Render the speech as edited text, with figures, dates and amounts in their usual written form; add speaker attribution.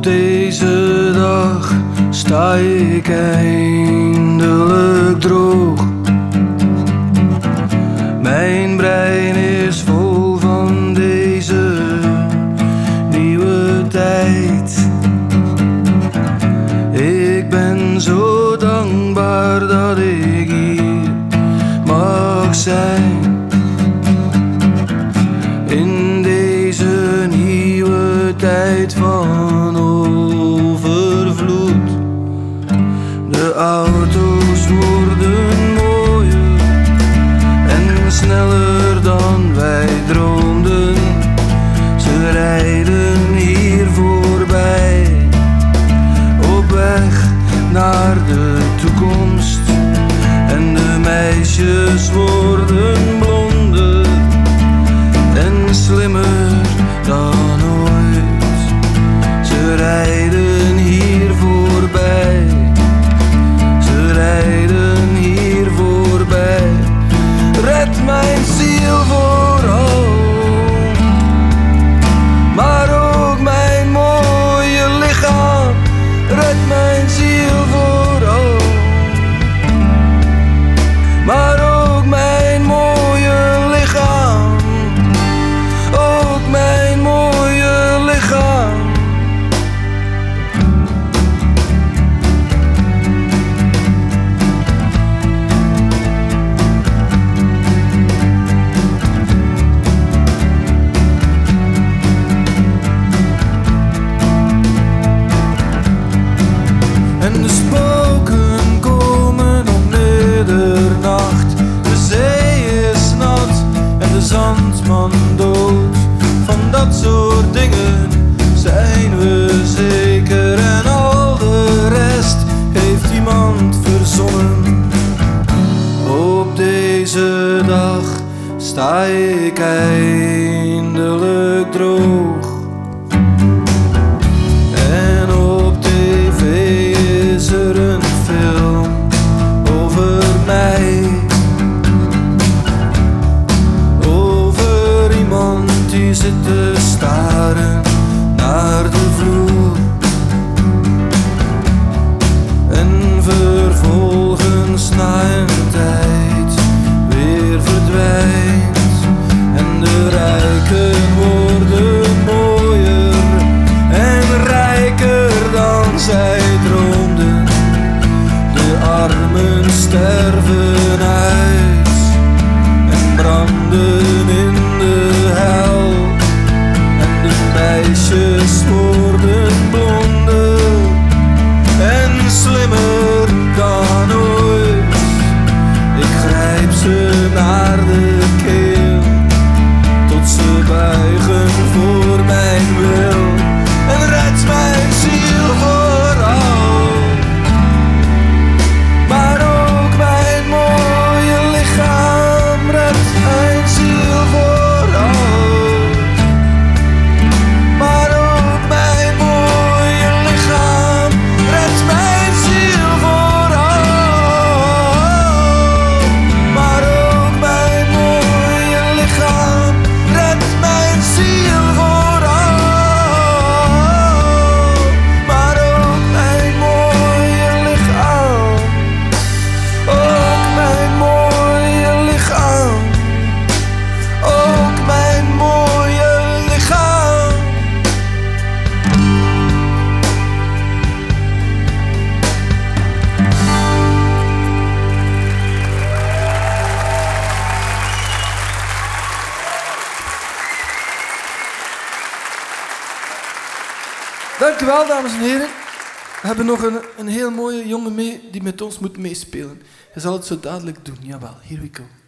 Speaker 1: deze dag sta ik eindelijk droog. Mijn brein is vol van deze nieuwe tijd. Ik ben zo dankbaar dat ik hier mag zijn. In deze nieuwe tijd van overvloed. De auto's worden mooier en sneller dan wij droomden. Ze rijden hier voorbij, op weg naar de toekomst. En de meisjes worden blonder en slimmer dan ooit. Ze rijden hier voorbij, ze rijden hier voorbij. Red mijn ziel vooral, maar ook mijn mooie lichaam. Red mijn ziel vooral, maar ook mijn mooie lichaam. Ook mijn mooie lichaam. En de spoken komen om middernacht. De zee is nat en de zandman dood. Van dat soort dingen zijn we zeker. En al de rest heeft iemand verzonnen. Op deze dag sta ik eindelijk droog. En op tv is er een film over mij. Over iemand die zit te staren naar de vloer. En vervolgens na een tijd weer verdwijnt. En de rijken worden mooier en rijker dan zij droomden. De armen sterven uit en branden in de hel. En de meisjes worden blonder en slimmer dan ooit. Ik grijp ze naar de keel tot ze buigen voor mijn wil. En red mijn ziel vooral, maar ook mijn mooie lichaam. Red mijn ziel vooral, maar ook mijn mooie lichaam. Red mijn ziel vooral, maar ook mijn mooie lichaam. Red mijn ziel vooral, maar ook mijn mooie lichaam. Ook mijn mooie lichaam. Ook mijn mooie lichaam.
Speaker 2: Dankjewel, dames en heren. We hebben nog een heel mooie jongen mee die met ons moet meespelen. Hij zal het zo dadelijk doen. Jawel, here we go.